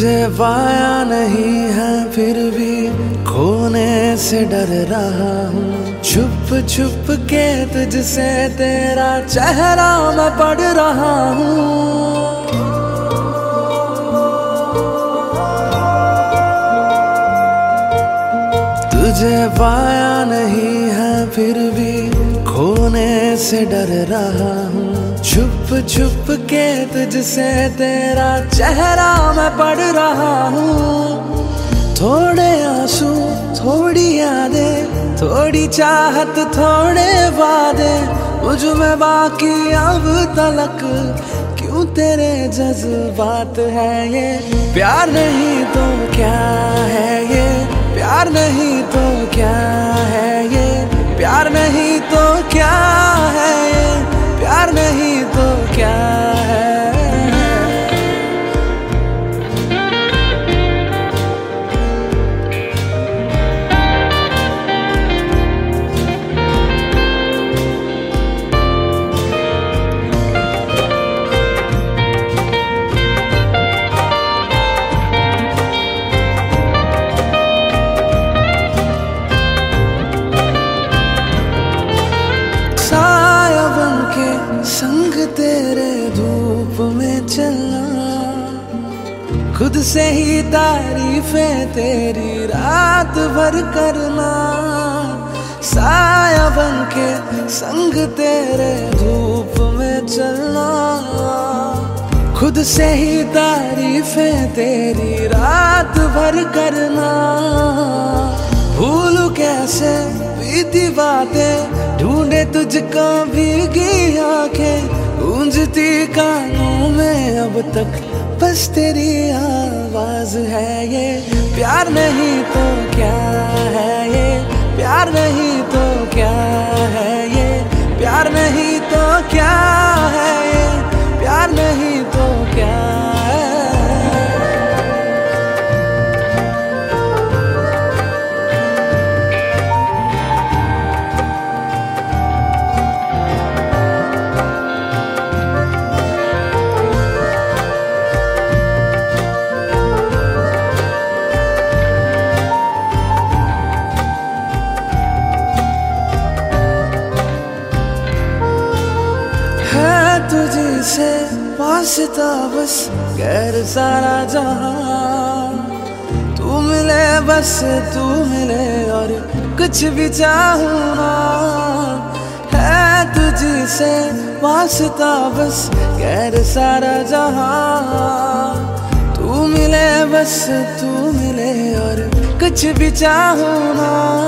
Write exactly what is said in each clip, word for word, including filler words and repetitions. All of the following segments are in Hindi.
तुझे पाया नहीं है फिर भी खोने से डर रहा हूँ। छुप छुप के तुझसे तेरा चेहरा मैं पढ़ रहा हूँ। तुझे पाया नहीं है फिर भी खोने से डर रहा हूँ। छुप छुप के तुझसे तेरा चेहरा मैं पढ़ रहा हूँ। थोड़े आंसू थोड़ी यादें थोड़ी चाहत थोड़े वादे मुझ में बाकी अब तलक क्यों तेरे जज्बात है ये। प्यार नहीं तो क्या है ये, प्यार नहीं तो क्या है ये, प्यार नहीं तो क्या है ये, प्यार नहीं तो क्या है। संग तेरे धूप में चलना, खुद से ही तारीफें तेरी रात भर करना। साया बन के संग तेरे धूप में चलना, खुद से ही तारीफें तेरी रात भर करना। भूलूं कैसे बीती बातें ढूंढे तुझको भीगी आंखें, गूंजती कानों में अब तक बस तेरी आवाज है ये। प्यार नहीं तो क्या है ये, प्यार नहीं तो क्या है ये, प्यार नहीं तो क्या है ये, प्यार नहीं तो क्या है। तुझी से वास्ता बस गैर सारा जहां, तू मिले बस तू मिले और कुछ भी चाहूं ना। है तुझी से वास्ता बस गैर सारा जहां, तू मिले बस तू मिले और कुछ भी चाहूं ना।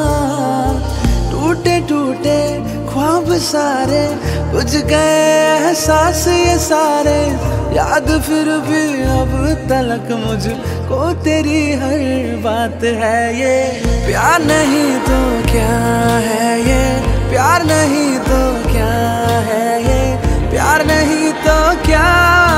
टूटे टूटे ख्वाब सारे बुझ गए एहसास ये सारे, याद फिर भी अब तलक मुझको तेरी हर बात है ये। प्यार नहीं तो क्या है ये, प्यार नहीं तो क्या है ये, प्यार नहीं तो क्या